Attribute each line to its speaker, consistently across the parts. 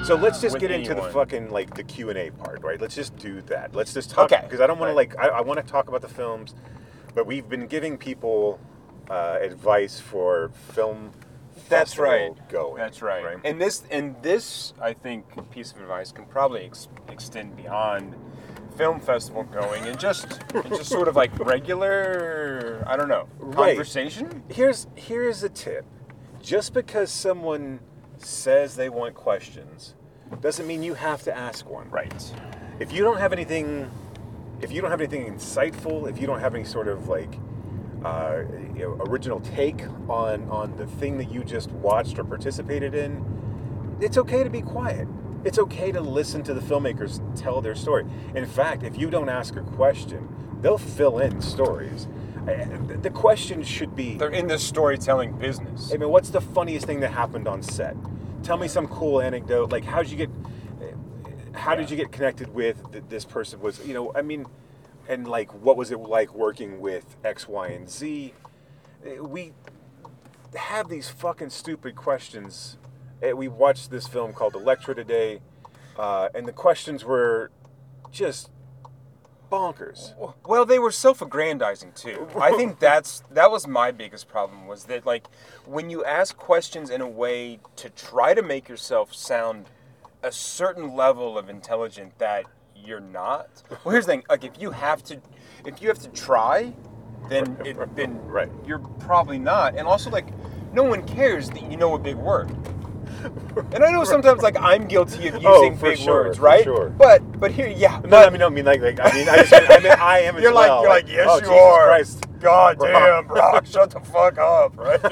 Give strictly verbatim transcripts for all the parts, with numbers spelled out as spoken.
Speaker 1: So let's just
Speaker 2: with
Speaker 1: get into
Speaker 2: anyone.
Speaker 1: the fucking like the Q and A part, right? Let's just do that. Let's just talk
Speaker 2: Okay.
Speaker 1: because I don't want
Speaker 2: Right.
Speaker 1: to like I, I want to talk about the films, but we've been giving people uh, advice for film.
Speaker 2: That's
Speaker 1: festival
Speaker 2: right.
Speaker 1: Going.
Speaker 2: That's right.
Speaker 1: right?
Speaker 2: And this and this I think piece of advice can probably ex- extend beyond film festival going and just and just sort of like regular I don't know
Speaker 1: Right.
Speaker 2: conversation.
Speaker 1: Here's here's a tip. Just because someone says they want questions doesn't mean you have to ask one.
Speaker 2: Right.
Speaker 1: If you don't have anything, if you don't have anything insightful, if you don't have any sort of like uh, you know, original take on on the thing that you just watched or participated in, it's okay to be quiet. It's okay to listen to the filmmakers tell their story. In fact, if you don't ask a question, they'll fill in stories. Uh, The question should be,
Speaker 2: They're in the storytelling business.
Speaker 1: I mean, what's the funniest thing that happened on set? Tell me some cool anecdote. Like, how'd you get? How did you get connected with th- this person? Was you know? I mean, and like, what was it like working with X, Y, and Z? Uh, We have these fucking stupid questions. Uh, We watched this film called Electra today, uh, and the questions were just bonkers.
Speaker 2: Well, they were self-aggrandizing too. I think that's that was my biggest problem was that like when you ask questions in a way to try to make yourself sound a certain level of intelligent that you're not. Well, here's the thing: like if you have to, if you have to try, then it, then
Speaker 1: Right.
Speaker 2: you're probably not. And also like no one cares that you know a big word. And I know sometimes like I'm guilty of using
Speaker 1: Oh, for
Speaker 2: big
Speaker 1: sure,
Speaker 2: words,
Speaker 1: for
Speaker 2: right?
Speaker 1: sure.
Speaker 2: But but here, yeah.
Speaker 1: No, I mean, no, I mean, like, like I mean, I just, I mean, I am as
Speaker 2: You're like,
Speaker 1: well.
Speaker 2: you're like, yes,
Speaker 1: oh,
Speaker 2: you
Speaker 1: Jesus
Speaker 2: are.
Speaker 1: Christ.
Speaker 2: God damn, Brock, shut the fuck up, right?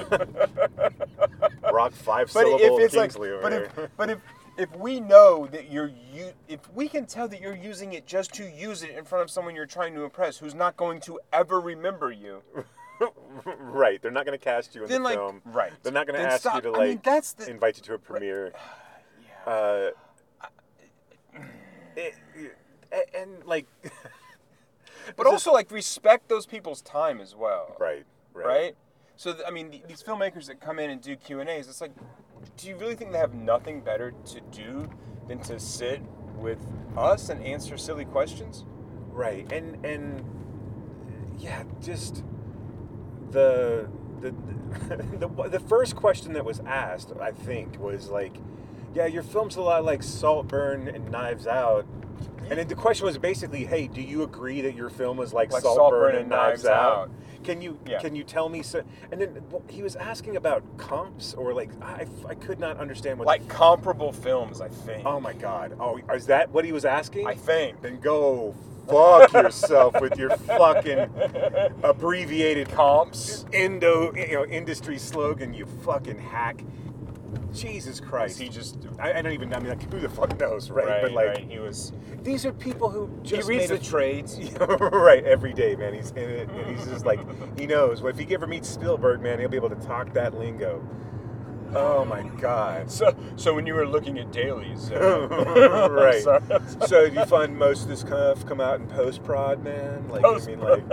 Speaker 1: Rock five
Speaker 2: But if
Speaker 1: syllable
Speaker 2: it's like,
Speaker 1: Kingsley over
Speaker 2: but
Speaker 1: here.
Speaker 2: if, but if, if we know that you're, you, if we can tell that you're using it just to use it in front of someone you're trying to impress, who's not going to ever remember you,
Speaker 1: Right, they're not going to cast you in
Speaker 2: then
Speaker 1: the
Speaker 2: like,
Speaker 1: film.
Speaker 2: right?
Speaker 1: They're not going to
Speaker 2: Then
Speaker 1: ask
Speaker 2: stop.
Speaker 1: you to
Speaker 2: I
Speaker 1: like
Speaker 2: mean, that's the,
Speaker 1: invite you to a premiere.
Speaker 2: yeah.
Speaker 1: Uh, it, it- and like,
Speaker 2: But also like respect those people's time as well.
Speaker 1: right, right,
Speaker 2: Right? So, th- I mean, th- these filmmakers that come in and do Q and A's, it's like, do you really think they have nothing better to do than to sit with us and answer silly questions?
Speaker 1: right, and and yeah, just the the the the first question that was asked, I think, was like, yeah, your film's a lot like Saltburn and Knives Out. And then the question was basically, hey, do you agree that your film is like,
Speaker 2: Like
Speaker 1: Saltburn and Knives, Out?
Speaker 2: Out.
Speaker 1: Can you
Speaker 2: Yeah.
Speaker 1: can you tell me so? And then well, he was asking about comps or like I, I could not understand what
Speaker 2: Like comparable films, I think.
Speaker 1: oh my god, oh is that what he was asking?
Speaker 2: I think.
Speaker 1: Then go fuck yourself with your fucking abbreviated
Speaker 2: Comps.
Speaker 1: Indo you know industry slogan, you fucking hack. Jesus Christ.
Speaker 2: He just
Speaker 1: I, I don't even I mean like, who the fuck knows, right?
Speaker 2: right,
Speaker 1: but like
Speaker 2: right. He was.
Speaker 1: these are people who
Speaker 2: He
Speaker 1: just
Speaker 2: reads
Speaker 1: made
Speaker 2: the
Speaker 1: a-
Speaker 2: trades.
Speaker 1: right, every day, man. He's in it, and he's just like, he knows. Well, if he ever meets Spielberg, man, he'll be able to talk that lingo. Oh my God.
Speaker 2: So, so when you were looking at dailies, uh,
Speaker 1: Right.
Speaker 2: sorry.
Speaker 1: So, do you find most of this stuff come out in post prod, man? Like, I mean, like,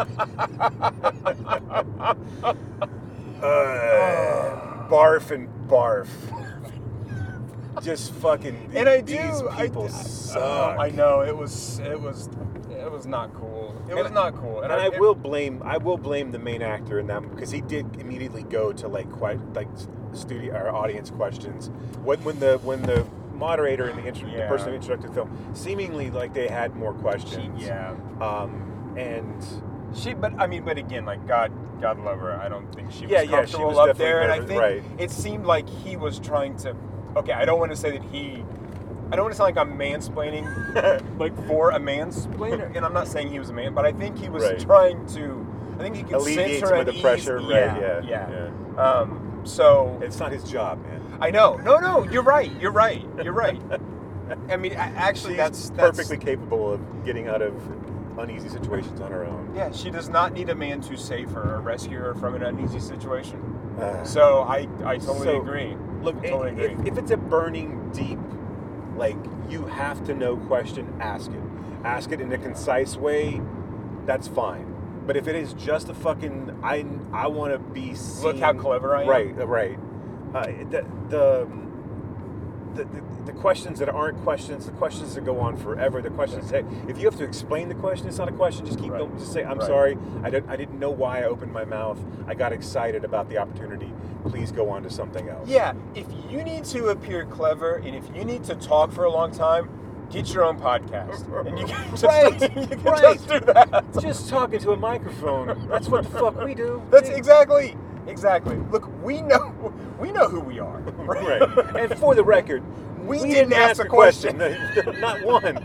Speaker 1: uh, barf and barf. Just fucking.
Speaker 2: And I
Speaker 1: these
Speaker 2: do.
Speaker 1: people
Speaker 2: I,
Speaker 1: suck.
Speaker 2: Oh, I know it was. It was. It was not cool. It was
Speaker 1: And-
Speaker 2: not cool.
Speaker 1: And I will blame I will blame the main actor in that because he did immediately go to like quite like studio or audience questions when when the when the moderator and the, intro,
Speaker 2: Yeah.
Speaker 1: the person who introduced the film seemingly like they had more questions.
Speaker 2: Yeah.
Speaker 1: Um, and
Speaker 2: She, but I mean, but again, like God, God love her. I don't think she was
Speaker 1: Yeah, yeah, she
Speaker 2: comfortable
Speaker 1: was
Speaker 2: up
Speaker 1: definitely
Speaker 2: there, and I
Speaker 1: nervous,
Speaker 2: think
Speaker 1: right.
Speaker 2: it seemed like he was trying to. Okay, I don't want to say that he. I don't want to sound like I'm mansplaining, like for a mansplainer, and I'm not saying he was a man, but I think he was
Speaker 1: Right.
Speaker 2: trying to. I think he could
Speaker 1: alleviate
Speaker 2: sense her
Speaker 1: some
Speaker 2: at
Speaker 1: of the
Speaker 2: ease.
Speaker 1: pressure.
Speaker 2: Yeah,
Speaker 1: Right?
Speaker 2: yeah.
Speaker 1: Yeah.
Speaker 2: Um. So
Speaker 1: It's not his job, man.
Speaker 2: I know. No, no. You're right. You're right. You're right. I mean, a- actually,
Speaker 1: She's
Speaker 2: that's, that's
Speaker 1: perfectly capable of getting out of uneasy situations on her own.
Speaker 2: Yeah, she does not need a man to save her or rescue her from an uneasy situation.
Speaker 1: Uh,
Speaker 2: So I, I totally
Speaker 1: So,
Speaker 2: agree.
Speaker 1: Look,
Speaker 2: I totally
Speaker 1: if,
Speaker 2: agree.
Speaker 1: if it's a burning deep, like you have to know question, ask it. Ask it in a concise way. That's fine. But if it is just a fucking, I I want to be seen.
Speaker 2: Look how clever I am.
Speaker 1: Right, uh, right. Uh, the the the, the, the questions that aren't questions, the questions that go on forever, the questions that if you have to explain the question, it's not a question. Just keep
Speaker 2: Right.
Speaker 1: going. Just say, "I'm
Speaker 2: Right.
Speaker 1: sorry. I didn't. I didn't know why I opened my mouth. I got excited about the opportunity. Please go on to something else."
Speaker 2: Yeah, if you need to appear clever and if you need to talk for a long time, get your own podcast. And you can just,
Speaker 1: Right,
Speaker 2: you can
Speaker 1: right.
Speaker 2: just do that.
Speaker 1: Just talking to a microphone. That's what the fuck we do.
Speaker 2: That's exactly, exactly. Look, we know, we know who we are.
Speaker 1: Right. And for the record,
Speaker 2: We didn't ask a question.
Speaker 1: Not one.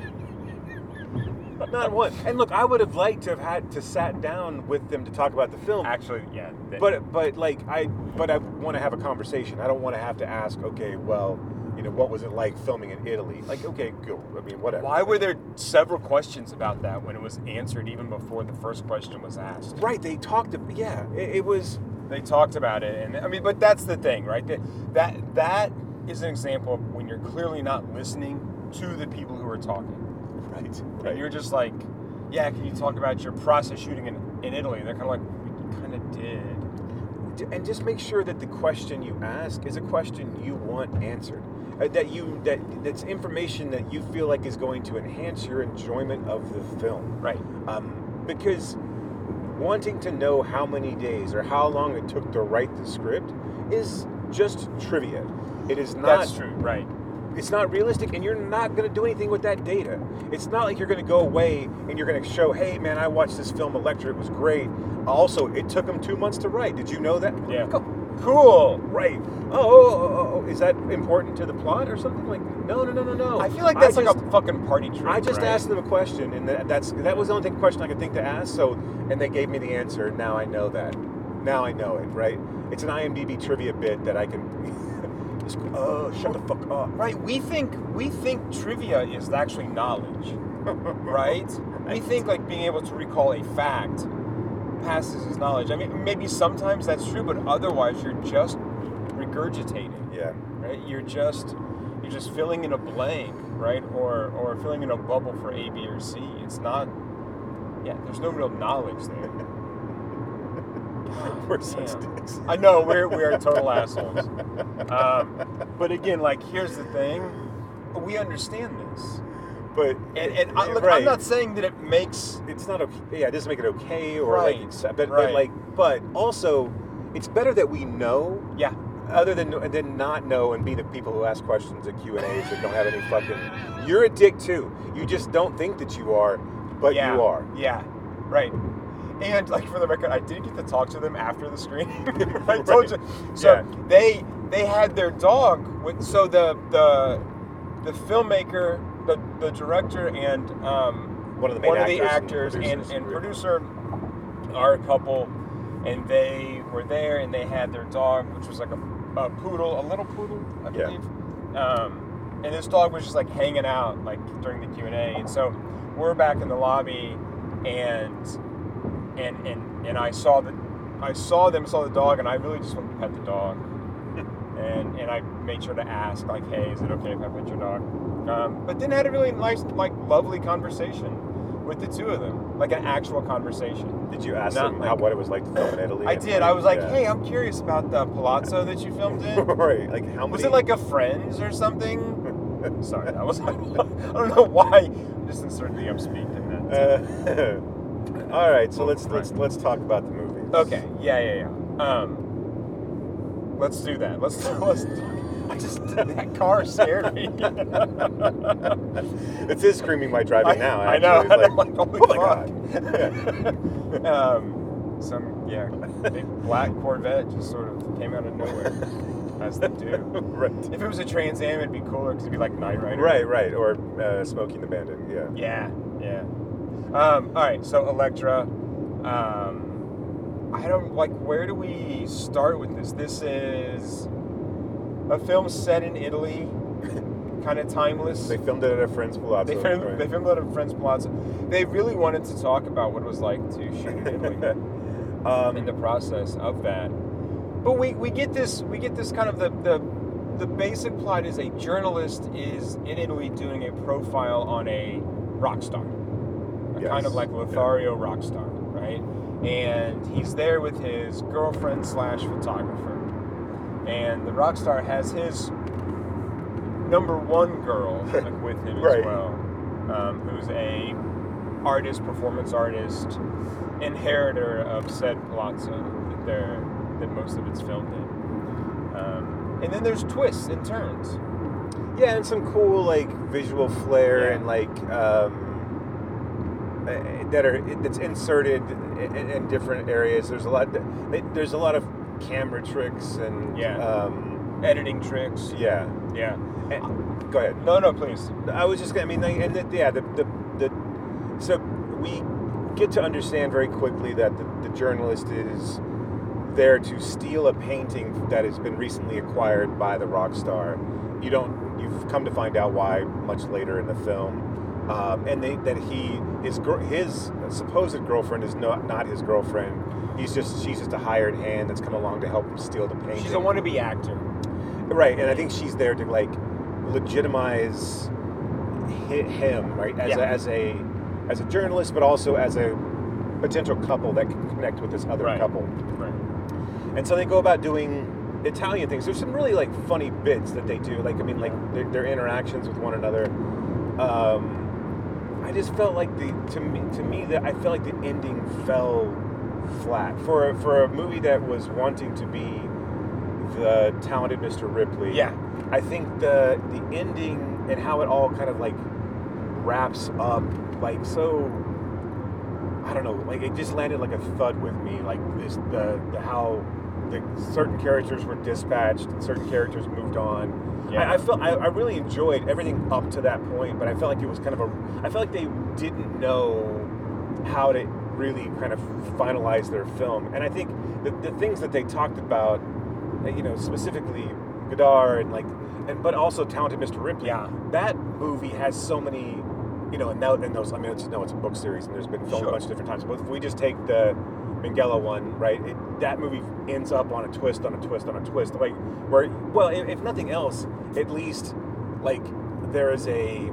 Speaker 1: Not one. And look, I would have liked to have had to sat down with them to talk about the film.
Speaker 2: Actually, yeah. that-
Speaker 1: But but like I but I want to have a conversation. I don't want to have to ask, okay, well, you know, what was it like filming in Italy? Like, okay, go. I mean, whatever.
Speaker 2: Why were there several questions about that when it was answered even before the first question was asked?
Speaker 1: Right, they talked to, yeah, it, it was
Speaker 2: They talked about it, and I mean, but that's the thing, right? That that that is an example of when you're clearly not listening to the people who are talking.
Speaker 1: right.
Speaker 2: And
Speaker 1: Right.
Speaker 2: you're just like, yeah, can you talk about your process shooting in, in Italy? And they're kind of like, we kind of did.
Speaker 1: And just make sure that the question you ask is a question you want answered. Uh, that you that that's information that you feel like is going to enhance your enjoyment of the film.
Speaker 2: Right.
Speaker 1: Um, because wanting to know how many days or how long it took to write the script is just trivia. It is not.
Speaker 2: That's true. Right.
Speaker 1: It's not realistic, and you're not going to do anything with that data. It's not like you're going to go away and you're going to show, hey, man, I watched this film, Elektra, it was great. Also, it took them two months to write. Did you know that?
Speaker 2: Yeah.
Speaker 1: Go.
Speaker 2: Cool.
Speaker 1: Right. Oh, oh, oh, oh, is that important to the plot or something? Like, no, no, no, no, no.
Speaker 2: I feel like that's
Speaker 1: I
Speaker 2: like
Speaker 1: just-
Speaker 2: a fucking party trick.
Speaker 1: I just
Speaker 2: right?
Speaker 1: asked them a question, and that, that's that was the only thing, question I could think to ask. So, and they gave me the answer. And now I know that. Now I know it. Right? It's an IMDb trivia bit that I can. just, oh, shut the fuck up.
Speaker 2: Right. We think we think trivia is actually knowledge. Right? We think like being able to recall a fact passes as knowledge. I mean, maybe sometimes that's true, but otherwise you're just regurgitating.
Speaker 1: Yeah.
Speaker 2: Right? You're just you're just filling in a blank, right? Or or filling in a bubble for A, B, or C. It's not. Yeah, there's no real knowledge there.
Speaker 1: We're such
Speaker 2: Damn.
Speaker 1: dicks.
Speaker 2: I know we're we're total assholes. Um, but again, like here's the thing: we understand this,
Speaker 1: But
Speaker 2: and, and I, look,
Speaker 1: right.
Speaker 2: I'm not saying that it makes.
Speaker 1: It's not okay. Yeah, it doesn't make it okay or
Speaker 2: Right,
Speaker 1: like, accept- but,
Speaker 2: right.
Speaker 1: but like, but also, it's better that we know.
Speaker 2: Yeah,
Speaker 1: Other than than not know and be the people who ask questions at Q and A's that don't have any fucking. You're a dick too. You just don't think that you are, but
Speaker 2: yeah,
Speaker 1: you are.
Speaker 2: Yeah, right. And like for the record, I did get to talk to them after the screening. I told you. So
Speaker 1: Yeah.
Speaker 2: they they had their dog with. So the the the filmmaker, the the director, and um,
Speaker 1: One of the main
Speaker 2: one of the
Speaker 1: actors
Speaker 2: actors
Speaker 1: and
Speaker 2: and,
Speaker 1: producers.
Speaker 2: and producer are a couple, and they were there, and they had their dog, which was like a, a poodle, a little poodle, I
Speaker 1: Yeah.
Speaker 2: believe. Um, and this dog was just like hanging out like during the Q and A, and so we're back in the lobby, and and and and I saw the I saw them saw the dog, and I really just wanted to pet the dog. And, and I made sure to ask, like, hey, is it okay if I pet your dog? Um, but then had a really nice, like, lovely conversation with the two of them, like an actual conversation.
Speaker 1: Did you ask
Speaker 2: Not
Speaker 1: them
Speaker 2: like-
Speaker 1: how what it was like to film in Italy?
Speaker 2: I
Speaker 1: and,
Speaker 2: did. I was like,
Speaker 1: yeah.
Speaker 2: hey, I'm curious about the palazzo that you filmed in.
Speaker 1: right, like how many?
Speaker 2: Was it like a Friends or something? Sorry, that was. I don't know why. I just inserted the upspeak in that.
Speaker 1: Uh, all right, so let's
Speaker 2: Right.
Speaker 1: let's let's talk about the movie.
Speaker 2: Okay. Yeah, yeah, yeah. Um, let's do that. Let's let's. I just that car scared me.
Speaker 1: It's his screaming while driving
Speaker 2: I,
Speaker 1: now.
Speaker 2: I
Speaker 1: Actually.
Speaker 2: know.
Speaker 1: It's
Speaker 2: and
Speaker 1: like,
Speaker 2: I'm like, holy
Speaker 1: oh my
Speaker 2: fuck.
Speaker 1: god.
Speaker 2: um, some yeah, big black Corvette just sort of came out of nowhere, as they do.
Speaker 1: right.
Speaker 2: If it was a Trans Am, it'd be cooler because it'd be like Knight Rider.
Speaker 1: Right, right, or uh, Smoking the Bandit. Yeah.
Speaker 2: Yeah, yeah. Um, all right, so Elektra. Um, I don't like. Where do we start with this? This is a film set in Italy, kind of timeless.
Speaker 1: They filmed it at a friend's palazzo.
Speaker 2: They filmed,
Speaker 1: right?
Speaker 2: they filmed it at a friend's palazzo. They really wanted to talk about what it was like to shoot in Italy
Speaker 1: um,
Speaker 2: in the process of that. But we, we get this we get this kind of the, the the basic plot is a journalist is in Italy doing a profile on a rock star, a
Speaker 1: Yes.
Speaker 2: kind of like Lothario rock star, right? And he's there with his girlfriend slash photographer, and the rock star has his number one girl like, with him
Speaker 1: Right.
Speaker 2: as well, um, who's a artist, performance artist, inheritor of said palazzo that they're that most of it's filmed in. Um, and then there's twists and turns.
Speaker 1: Yeah, and some cool like visual flair
Speaker 2: Yeah.
Speaker 1: and like um, uh, that are that's inserted in, in different areas. There's a lot. There's a lot of camera tricks and
Speaker 2: Yeah.
Speaker 1: um,
Speaker 2: Editing tricks.
Speaker 1: yeah.
Speaker 2: Yeah.
Speaker 1: And- go ahead.
Speaker 2: No, no, please.
Speaker 1: I was just gonna. I mean, like, and the, yeah, the, the the so we get to understand very quickly that the, the journalist is there to steal a painting that has been recently acquired by the rock star. You don't. You've come to find out why much later in the film, um, and they, that he his gr- his supposed girlfriend is not not his girlfriend. He's just she's just a hired hand that's come along to help him steal the painting.
Speaker 2: She's a wannabe actor.
Speaker 1: Right, and I think she's there to like legitimize hi- him, right, as,
Speaker 2: Yeah.
Speaker 1: a, as a as a journalist, but also as a potential couple that can connect with this other
Speaker 2: Right.
Speaker 1: couple.
Speaker 2: Right.
Speaker 1: And so they go about doing Italian things. There's some really like funny bits that they do. Like I mean, like their, their interactions with one another. Um, I just felt like the to me to me that I felt like the ending fell flat for a, for a movie that was wanting to be the talented Mister Ripley.
Speaker 2: Yeah.
Speaker 1: I think the the ending and how it all kind of like wraps up like so. I don't know, like it just landed like a thud with me. Like this, the the how the certain characters were dispatched and certain characters moved on.
Speaker 2: Yeah.
Speaker 1: I, I felt I, I really enjoyed everything up to that point, but I felt like it was kind of a. I felt like they didn't know how to really kind of finalize their film, and I think the the things that they talked about, you know, specifically Godard and like, and but also Talented Mister Ripley.
Speaker 2: Yeah.
Speaker 1: That movie has so many. You know, and, now, and those, I mean, it's, no, it's a book series, and there's been filmed
Speaker 2: Sure.
Speaker 1: a bunch of different times. But if we just take the Minghella one, right, it, that movie ends up on a twist, on a twist, on a twist. Like, where, well, if, if nothing else, at least, like, there is a,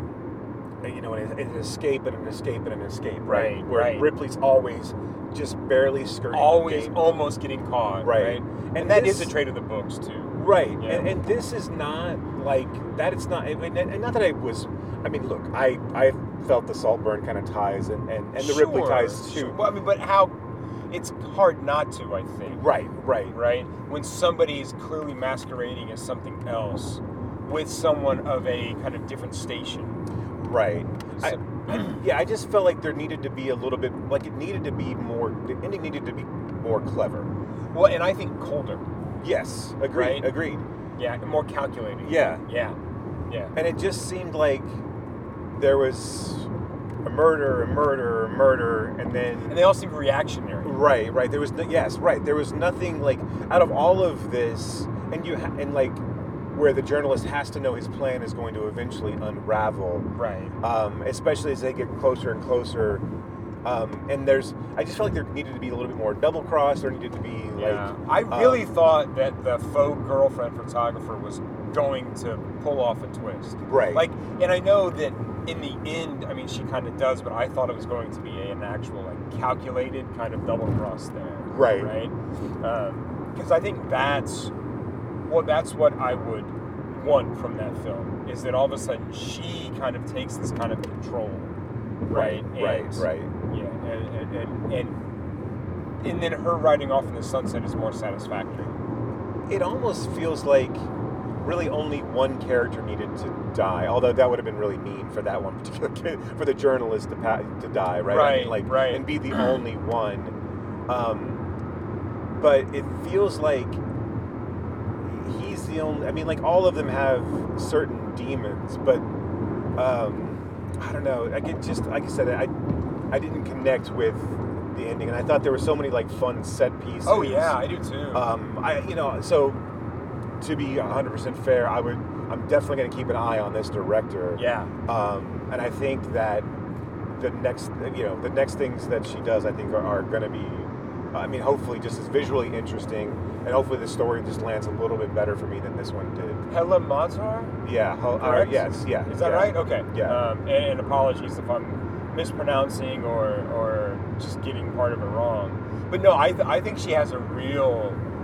Speaker 1: a you know, an, an escape and an escape and an escape, right?
Speaker 2: Right,
Speaker 1: Where
Speaker 2: right.
Speaker 1: Ripley's always just barely skirting
Speaker 2: Always
Speaker 1: the game.
Speaker 2: almost getting caught.
Speaker 1: Right.
Speaker 2: Right. And,
Speaker 1: And
Speaker 2: that
Speaker 1: this-
Speaker 2: is a trait of the books too.
Speaker 1: Right,
Speaker 2: Yeah.
Speaker 1: and, and this is not like that. It's not, and, and not that I was. I mean, look, I I felt the Saltburn kind of ties and, and, and the Ripley
Speaker 2: Sure,
Speaker 1: ties too.
Speaker 2: sure. Well, I mean, but how? It's hard not to. I think.
Speaker 1: Right, right,
Speaker 2: Right. When somebody is clearly masquerading as something else, with someone of a kind of different station.
Speaker 1: right. I,
Speaker 2: So-
Speaker 1: yeah, I just felt like there needed to be a little bit, like it needed to be more. The ending needed to be more clever.
Speaker 2: Well, and I think colder.
Speaker 1: Yes, agreed,
Speaker 2: Right?
Speaker 1: agreed.
Speaker 2: Yeah, more calculating.
Speaker 1: Yeah,
Speaker 2: Yeah. Yeah.
Speaker 1: and it just seemed like there was a murder, a murder, a murder, and then
Speaker 2: And they all seem reactionary.
Speaker 1: right, right. There was no, yes, right. There was nothing like out of all of this, and you ha- and like where the journalist has to know his plan is going to eventually unravel.
Speaker 2: Right.
Speaker 1: Um, especially as they get closer and closer. Um, and there's, I just felt like there needed to be a little bit more double cross. There needed to be
Speaker 2: Yeah.
Speaker 1: like,
Speaker 2: I really
Speaker 1: um,
Speaker 2: thought that the faux girlfriend photographer was going to pull off a twist.
Speaker 1: Right.
Speaker 2: Like, and I know that in the end, I mean, she kind of does, but I thought it was going to be a, an actual, like, calculated kind of double cross there.
Speaker 1: Right.
Speaker 2: Right. Because I think that's well, that's what I would want from that film is that all of a sudden she kind of takes this kind of control. Right.
Speaker 1: right,
Speaker 2: And-
Speaker 1: right.
Speaker 2: Yeah, and and, and and and then her riding off in the sunset is more satisfactory.
Speaker 1: It almost feels like really only one character needed to die. Although that would have been really mean for that one particular kid, for the journalist to pa- to die, right? I
Speaker 2: Right,
Speaker 1: mean, like,
Speaker 2: right.
Speaker 1: and be the only one. Um, but it feels like he's the only. I mean, like all of them have certain demons, but um, I don't know. I get just like I said, I I didn't connect with the ending, and I thought there were so many like fun set pieces.
Speaker 2: Oh yeah, I do too.
Speaker 1: Um, I you know so to be one hundred percent fair, I would I'm definitely going to keep an eye on this director.
Speaker 2: yeah.
Speaker 1: Um, and I think that the next you know the next things that she does, I think are, are going to be, I mean, hopefully just as visually interesting, and hopefully the story just lands a little bit better for me than this one did.
Speaker 2: Hella Mazar?
Speaker 1: Yeah. Ho- uh,
Speaker 2: Correct?
Speaker 1: yes. Yeah.
Speaker 2: Is that
Speaker 1: yeah.
Speaker 2: right? Okay.
Speaker 1: Yeah.
Speaker 2: Um, and, and apologies if I'm mispronouncing or or just getting part of it wrong. But no, I th- I think she has a real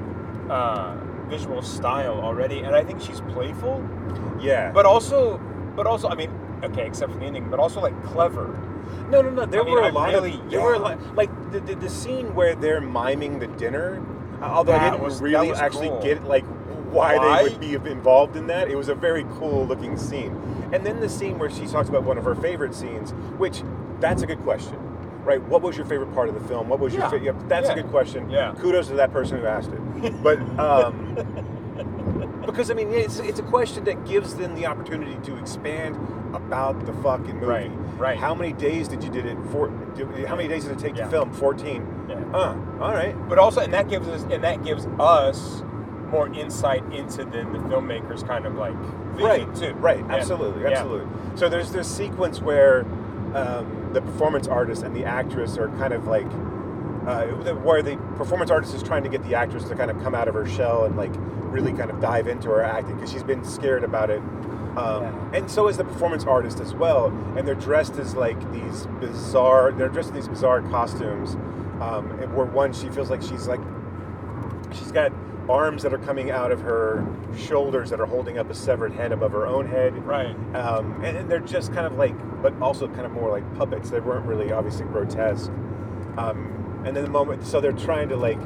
Speaker 2: uh, visual style already, and I think she's playful,
Speaker 1: Yeah.
Speaker 2: but also, but also, I mean, okay, except for the ending, but also like clever.
Speaker 1: No, no, no. There
Speaker 2: I mean,
Speaker 1: were a
Speaker 2: I
Speaker 1: lot
Speaker 2: really-
Speaker 1: of there were a
Speaker 2: yeah.
Speaker 1: lot like the, the the scene where they're miming the dinner. uh, Although I
Speaker 2: That
Speaker 1: didn't
Speaker 2: was- that
Speaker 1: really
Speaker 2: was
Speaker 1: actually
Speaker 2: cool.
Speaker 1: get like why,
Speaker 2: Why?
Speaker 1: they would be involved in that. It was a very cool looking scene. And then the scene where she talks about one of her favorite scenes, which that's a good question, right? What was your favorite part of the film? What was your
Speaker 2: Yeah.
Speaker 1: favorite? Yeah, that's
Speaker 2: Yeah.
Speaker 1: a good question.
Speaker 2: Yeah.
Speaker 1: Kudos to that person who asked it. But um, because I mean, yeah, it's it's a question that gives them the opportunity to expand about the fucking movie.
Speaker 2: Right, right.
Speaker 1: How many days did you did it for? do- How many days did it take
Speaker 2: Yeah.
Speaker 1: to film? Fourteen.
Speaker 2: Yeah.
Speaker 1: Uh, all right.
Speaker 2: But also, and that gives us, and that gives us more insight into the, the filmmaker's kind of like vision
Speaker 1: Right.
Speaker 2: too.
Speaker 1: Right.
Speaker 2: Yeah.
Speaker 1: Absolutely.
Speaker 2: Yeah.
Speaker 1: Absolutely. So there's this sequence where um, the performance artist and the actress are kind of like. Uh, where the performance artist is trying to get the actress to kind of come out of her shell and like really kind of dive into her acting because she's been scared about it. Um,
Speaker 2: Yeah.
Speaker 1: And so is the performance artist as well. And they're dressed as like these bizarre, they're dressed in these bizarre costumes. Um, and where one, she feels like she's like, she's got arms that are coming out of her shoulders that are holding up a severed head above her own head.
Speaker 2: Right.
Speaker 1: Um, and, and they're just kind of like, but also kind of more like puppets. They weren't really obviously grotesque. Um, and then the moment, so they're trying to like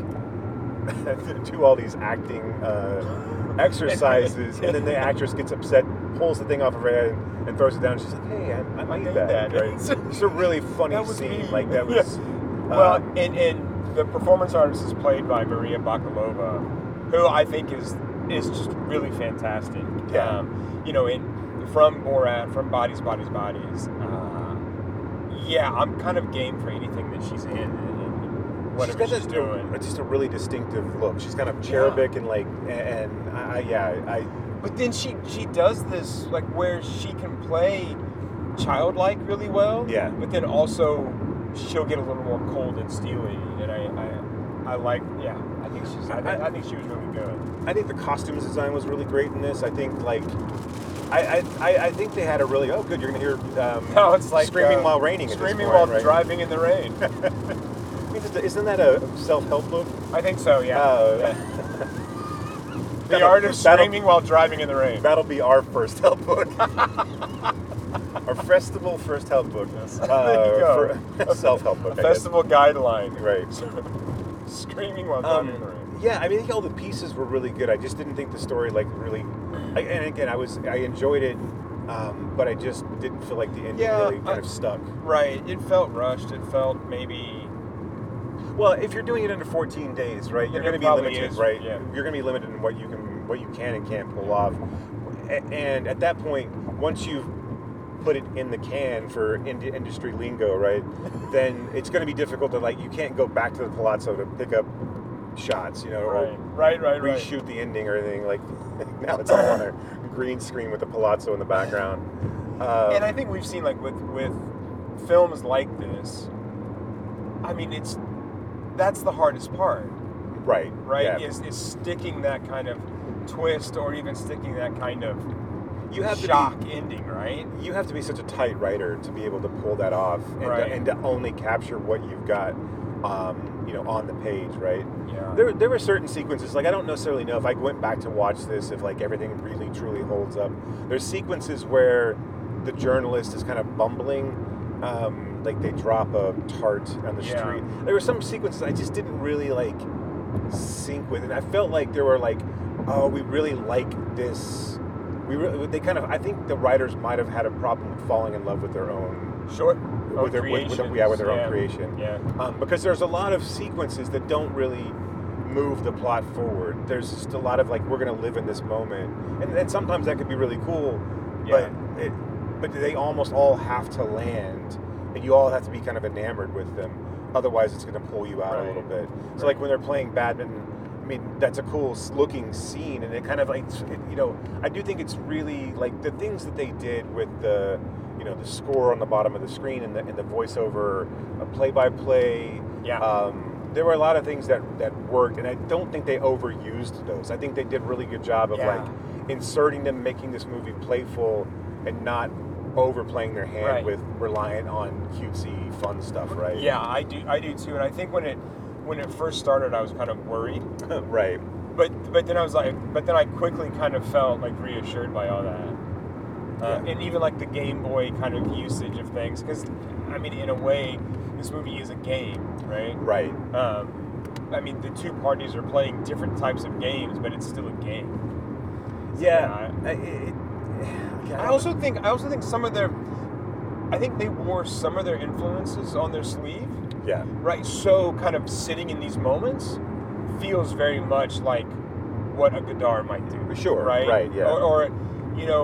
Speaker 1: do all these acting uh, exercises, and then the actress gets upset, pulls the thing off of her head, and throws it down. She's like, "Hey, I, I made,
Speaker 2: made
Speaker 1: that."
Speaker 2: that.
Speaker 1: Right? It's a really funny
Speaker 2: That was
Speaker 1: scene.
Speaker 2: me.
Speaker 1: Like that
Speaker 2: Yeah.
Speaker 1: was.
Speaker 2: Well,
Speaker 1: uh,
Speaker 2: and, and the performance artist is played by Maria Bakalova, who I think is is just really fantastic.
Speaker 1: Yeah.
Speaker 2: Um, you know, in from Borat, from Bodies, Bodies, Bodies. Uh, yeah, I'm kind of game for anything that she's in. And,
Speaker 1: she's
Speaker 2: whatever
Speaker 1: got
Speaker 2: she's
Speaker 1: this,
Speaker 2: doing.
Speaker 1: uh, just a really distinctive look. She's kind of cherubic and like, and I, I yeah, I.
Speaker 2: But then she she does this like where she can play childlike really well.
Speaker 1: Yeah.
Speaker 2: But then also she'll get a little more cold and steely, and I I, I like yeah. I think she's I, think- I think she was really good.
Speaker 1: I think the costumes design was really great in this. I think like, I I, I- I think they had a really oh good you're gonna hear um,
Speaker 2: No, it's like
Speaker 1: screaming
Speaker 2: uh,
Speaker 1: while raining. at this
Speaker 2: Screaming
Speaker 1: point,
Speaker 2: while
Speaker 1: right?
Speaker 2: driving in the rain.
Speaker 1: I mean, isn't that a self-help book?
Speaker 2: I think so. Yeah.
Speaker 1: Uh,
Speaker 2: Yeah. The
Speaker 1: that'll-
Speaker 2: art of
Speaker 1: that'll-
Speaker 2: screaming while driving in the rain.
Speaker 1: That'll be our first help book. Our festival first help book.
Speaker 2: Yes.
Speaker 1: Uh,
Speaker 2: There you go.
Speaker 1: for- self-help book.
Speaker 2: A
Speaker 1: I guess.
Speaker 2: festival guideline.
Speaker 1: Right.
Speaker 2: Screaming while driving in the
Speaker 1: Um,
Speaker 2: rain.
Speaker 1: yeah, I mean, I think all the pieces were really good. I just didn't think the story like really. I, and again, I was I enjoyed it, um, but I just didn't feel like the ending
Speaker 2: Yeah,
Speaker 1: really kind
Speaker 2: I-
Speaker 1: of stuck.
Speaker 2: Right. It felt rushed. It felt maybe.
Speaker 1: Well, if you're doing it under fourteen days, right, you're
Speaker 2: It
Speaker 1: going to be
Speaker 2: probably
Speaker 1: limited,
Speaker 2: is,
Speaker 1: right?
Speaker 2: yeah.
Speaker 1: You're going to be limited in what you can, what you can and can't pull off. A- And at that point, once you've put it in the can for ind- industry lingo, right, then it's going to be difficult to like. You can't go back to the Palazzo to pick up shots, you know,
Speaker 2: Right.
Speaker 1: or
Speaker 2: Right. Right. Right.
Speaker 1: reshoot the ending or anything. Like now it's all on a green screen with the Palazzo in the background. Um,
Speaker 2: And I think we've seen like with with films like this. I mean, it's that's the hardest part,
Speaker 1: right,
Speaker 2: right?
Speaker 1: yeah.
Speaker 2: Is is sticking that kind of twist or even sticking that kind of
Speaker 1: You have to be-
Speaker 2: shock ending, right?
Speaker 1: You have to be such a tight writer to be able to pull that off and,
Speaker 2: Right.
Speaker 1: to, and to only capture what you've got, um, you know, on the page, right?
Speaker 2: Yeah.
Speaker 1: There, there were certain sequences, like I don't necessarily know if I went back to watch this, if like everything really truly holds up. There's sequences where the journalist is kind of bumbling, um, like they drop a tart on the
Speaker 2: Yeah.
Speaker 1: street. There were some sequences I just didn't really like sync with, and I felt like there were like, oh, we really like this. We really, they kind of, I think the writers might have had a problem with falling in love with their own,
Speaker 2: Short.
Speaker 1: with their, with, with, yeah, with their
Speaker 2: yeah.
Speaker 1: own creation.
Speaker 2: Yeah.
Speaker 1: Um, because there's a lot of sequences that don't really move the plot forward. There's just a lot of like, we're going to live in this moment, and, and sometimes that could be really cool,
Speaker 2: Yeah.
Speaker 1: but it, but they almost all have to land, and you all have to be kind of enamored with them. Otherwise, it's going to pull you out
Speaker 2: Right.
Speaker 1: a little bit. So,
Speaker 2: Right.
Speaker 1: like when they're playing badminton, I mean, that's a cool s- looking scene, and it kind of like, it, you know, I do think it's really like the things that they did with the, you know, the score on the bottom of the screen and the, and the voiceover, uh, play-by-play.
Speaker 2: Yeah.
Speaker 1: Um, there were a lot of things that that worked, and I don't think they overused those. I think they did a really good job of
Speaker 2: Yeah.
Speaker 1: like inserting them, making this movie playful, and not overplaying their hand
Speaker 2: Right.
Speaker 1: with reliant on cutesy fun stuff, right?
Speaker 2: Yeah, I do. I do too. And I think when it when it first started, I was kind of worried.
Speaker 1: right.
Speaker 2: but but then I was like, but then I quickly kind of felt like reassured by all that, uh,
Speaker 1: Yeah.
Speaker 2: and even like the Game Boy kind of usage of things, because I mean, in a way, this movie is a game, right?
Speaker 1: Right.
Speaker 2: Um, I mean, the two parties are playing different types of games, but it's still a game. So,
Speaker 1: Yeah.
Speaker 2: I,
Speaker 1: I, it, yeah,
Speaker 2: I also think I also think some of their, I think they wore some of their influences on their sleeve.
Speaker 1: Yeah.
Speaker 2: Right, so kind of sitting in these moments feels very much like what a Godard might do.
Speaker 1: Sure,
Speaker 2: right,
Speaker 1: right, yeah.
Speaker 2: Or, or you know,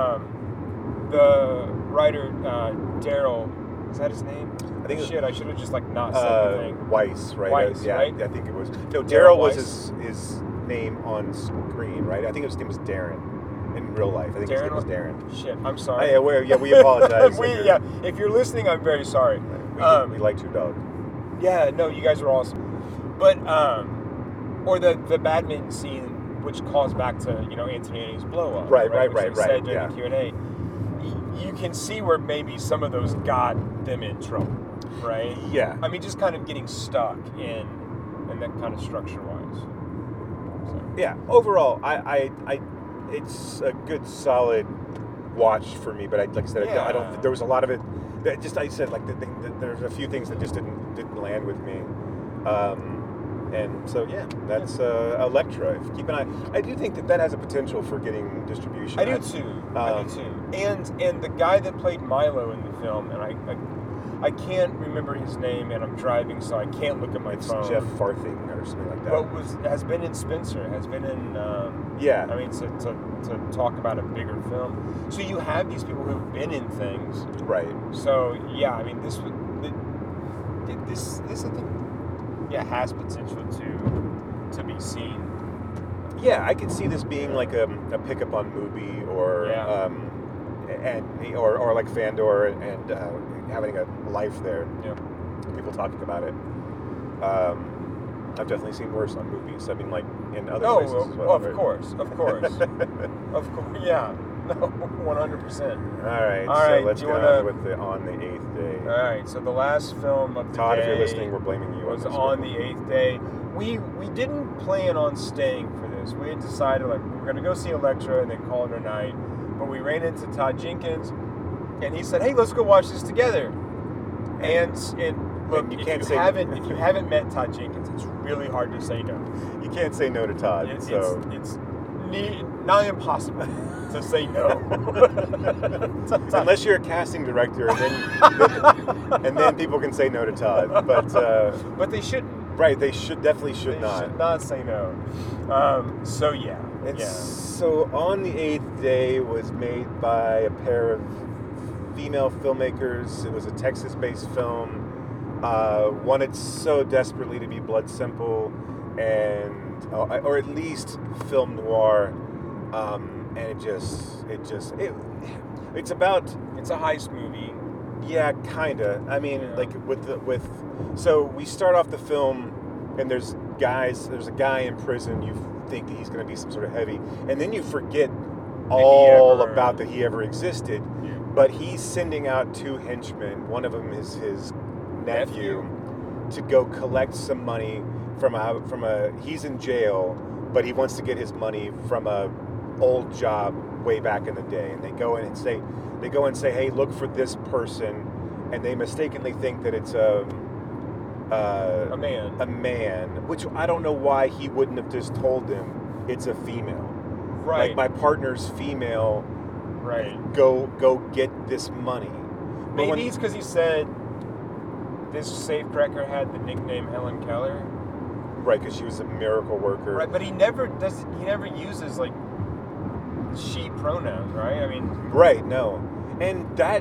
Speaker 2: um, the writer uh, Daryl, is that his name?
Speaker 1: I think it-
Speaker 2: Shit, I should have just like not said
Speaker 1: Uh,
Speaker 2: anything.
Speaker 1: Weiss, right?
Speaker 2: Weiss,
Speaker 1: yeah,
Speaker 2: right?
Speaker 1: I think it was. No,
Speaker 2: Daryl
Speaker 1: Daryl was
Speaker 2: Weiss?
Speaker 1: his his name on screen, right? I think his name was Darren in real life. I think his name was Darren.
Speaker 2: Shit, I'm
Speaker 1: Oh,
Speaker 2: sorry.
Speaker 1: yeah, we yeah, we apologize.
Speaker 2: we,
Speaker 1: if you're-
Speaker 2: yeah, if you're listening, I'm very sorry.
Speaker 1: we,
Speaker 2: Um,
Speaker 1: we liked your dog.
Speaker 2: Yeah, no, you guys are awesome. But um, or the the badminton scene, which calls back to you know Antonioni's blow up.
Speaker 1: Right, right,
Speaker 2: which
Speaker 1: right,
Speaker 2: they
Speaker 1: right,
Speaker 2: Said during
Speaker 1: yeah.
Speaker 2: the Q and A, y- you can see where maybe some of those got them in trouble, right?
Speaker 1: Yeah.
Speaker 2: I mean, just kind of getting stuck in in that kind of structure wise. So,
Speaker 1: Yeah. Overall, I, I, I, it's a good solid watch for me. But I, like I said, I don't- I
Speaker 2: Yeah.
Speaker 1: don't. There was a lot of it. That just I said like the thing. that There's a few things that just didn't didn't land with me. Um, and so yeah, that's uh, Electra. Keep an eye. I do think that that has a potential for getting distribution.
Speaker 2: I do too. I
Speaker 1: Um,
Speaker 2: do too. And and the guy that played Milo in the film, and I, I I can't remember his name, and I'm driving, so I can't look at my
Speaker 1: It's
Speaker 2: phone.
Speaker 1: Jeff Farthing or something like that.
Speaker 2: But was has been in Spencer, has been in. Um,
Speaker 1: Yeah.
Speaker 2: I mean, to, to to talk about a bigger film. So you have these people who've been in things.
Speaker 1: Right.
Speaker 2: So yeah, I mean, this would th- this this I think yeah has potential to to be seen.
Speaker 1: Yeah, I could see this being like a, a pickup on movie or
Speaker 2: Yeah.
Speaker 1: um, and or, or like Fandor and uh, having a life there.
Speaker 2: Yeah.
Speaker 1: People talking about it. Um, I've definitely seen worse on movies. I mean, like in other
Speaker 2: Oh,
Speaker 1: places as well.
Speaker 2: of
Speaker 1: right?
Speaker 2: course, of course, of course. Yeah, no, one hundred percent.
Speaker 1: All right,
Speaker 2: All
Speaker 1: so
Speaker 2: right,
Speaker 1: let's
Speaker 2: do
Speaker 1: get
Speaker 2: you
Speaker 1: on
Speaker 2: wanna-
Speaker 1: with the on the eighth day.
Speaker 2: All right, so the last film of the
Speaker 1: Todd,
Speaker 2: day
Speaker 1: if you're listening, we're blaming you.
Speaker 2: was
Speaker 1: on, this
Speaker 2: on
Speaker 1: one.
Speaker 2: the eighth day. We we didn't plan on staying for this. We had decided like we were gonna go see Electra and then call it a night. But we ran into Todd Jenkins, and he said, "Hey, let's go watch this together." And and look,
Speaker 1: And you
Speaker 2: if
Speaker 1: can't
Speaker 2: you
Speaker 1: say-
Speaker 2: haven't if you haven't met Todd Jenkins, it's really hard to say no.
Speaker 1: You can't say no to Todd.
Speaker 2: It's
Speaker 1: so
Speaker 2: it's, it's ne- nigh impossible to say no.
Speaker 1: unless you're a casting director, and then and then people can say no to Todd. But uh,
Speaker 2: But they shouldn't.
Speaker 1: right, they should definitely should
Speaker 2: They
Speaker 1: not.
Speaker 2: should not say no. Um, so yeah,
Speaker 1: And
Speaker 2: yeah.
Speaker 1: so on the eighth day was made by a pair of female filmmakers. It was a Texas-based film. Uh, wanted so desperately to be Blood Simple, and uh, or at least film noir. Um, and it just, it just, it, it's about.
Speaker 2: It's a heist movie.
Speaker 1: Yeah, kinda. I mean,
Speaker 2: Yeah.
Speaker 1: like with the with. So we start off the film, and there's guys. There's a guy in prison. You think that he's going to be some sort of heavy, and then you forget all
Speaker 2: ever-
Speaker 1: about that he ever existed.
Speaker 2: Yeah.
Speaker 1: But he's sending out two henchmen. One of them is his nephew, to go collect some money from a from a. He's in jail, but he wants to get his money from a old job way back in the day. And they go in and say, they go and say, hey, look for this person, and they mistakenly think that it's a. Uh,
Speaker 2: A man.
Speaker 1: a man, which I don't know why he wouldn't have just told them it's a female.
Speaker 2: Right.
Speaker 1: Like my partner's female.
Speaker 2: right.
Speaker 1: Go go get this money. But
Speaker 2: Maybe
Speaker 1: when-
Speaker 2: it's because he said this safecracker had the nickname Helen Keller.
Speaker 1: right, because she was a miracle worker.
Speaker 2: Right, but he never does. He never uses like she pronouns, right? I mean,
Speaker 1: Right, no. And that,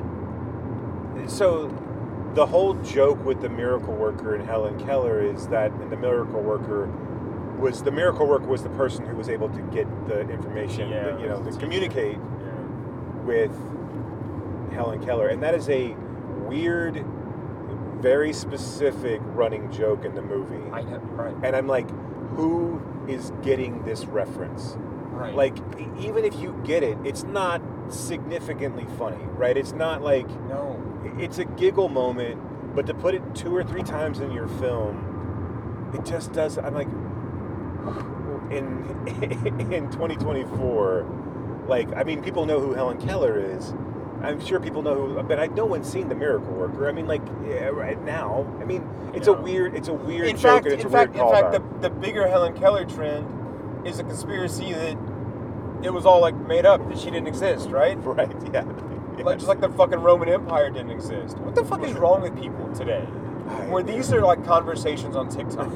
Speaker 1: so the whole joke with the miracle worker and Helen Keller is that the miracle worker was, the miracle worker was the person who was able to get the information,
Speaker 2: Yeah,
Speaker 1: that, you know,
Speaker 2: the
Speaker 1: to
Speaker 2: teacher.
Speaker 1: communicate
Speaker 2: yeah.
Speaker 1: with Helen Keller. And that is a weird, very specific running joke in the movie.
Speaker 2: I know, right,
Speaker 1: And I'm like, who is getting this reference?
Speaker 2: right.
Speaker 1: Like, e- even if you get it, it's not significantly funny, right? It's not like,
Speaker 2: no,
Speaker 1: it's a giggle moment, but to put it two or three times in your film, it just does. I'm like, in in twenty twenty-four, like, I mean, people know who Helen Keller is. I'm sure people know who, but I, no one's seen The Miracle Worker. I mean, like, yeah, right now. I mean, it's
Speaker 2: No.
Speaker 1: a weird, it's a weird
Speaker 2: In
Speaker 1: joke
Speaker 2: fact,
Speaker 1: and it's
Speaker 2: in
Speaker 1: a weird
Speaker 2: fact, in fact,
Speaker 1: callback.
Speaker 2: the, the bigger Helen Keller trend is a conspiracy that it was all like made up, that she didn't exist, right?
Speaker 1: Right? Yeah.
Speaker 2: Like, just like the fucking Roman Empire didn't exist. What the fuck is wrong with people today? Where these are like conversations on TikTok.